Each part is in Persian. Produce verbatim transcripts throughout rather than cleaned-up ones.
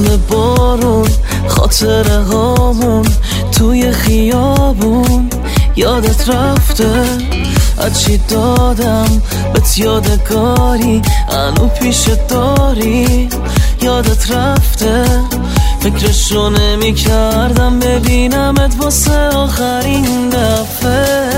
یاد بارون، خاطره هامون توی خیابون یادت رفته. هرچی دادم بهت یادگاری انو پیشت داری یادت رفته. فکرشو نمی کردم ببینمت واسه آخرین دفعه.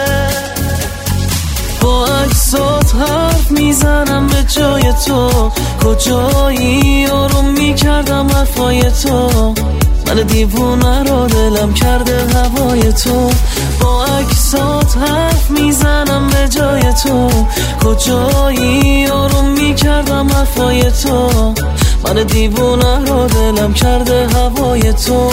با عکسات حرف میزنم به جای تو، کجایی آروم میکردم حرفای تو. من دیوونه رو دلم کرده هوای تو. با عکسات حرف میزنم به جای تو، کجایی آروم میکردم حرفای تو. من دیوونه رو دلم کرده هوای تو.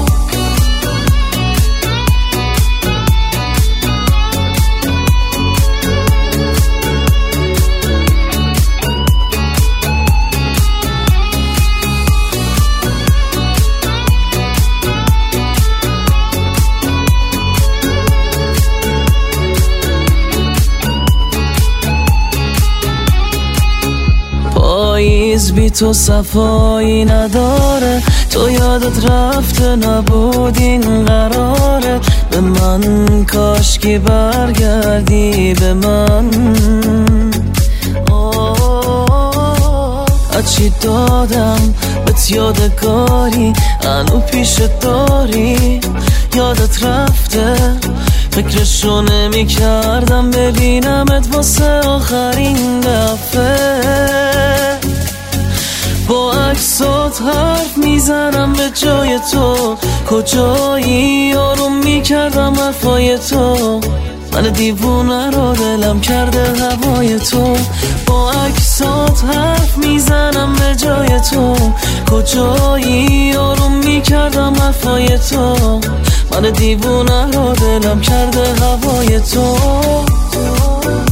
پاییز بی تو صفایی نداره، تو یادت رفته نبود این قراره. به من کاشکی برگردی به من. هرچی دادم بهت یادگاری انو پیشت داری یادت رفته. فکرشو نمی کردم ببینمت واسه آخرین دفعه. با عکسات حرف میزنم به جای تو، کجایی آروم میکردم حرفای تو. من دیوونه رو دلم کرده هوای تو. با عکسات حرف میزنم به جای تو، کجایی آروم میکردم حرفای تو. من دیوونه رو دلم کرده هوای تو.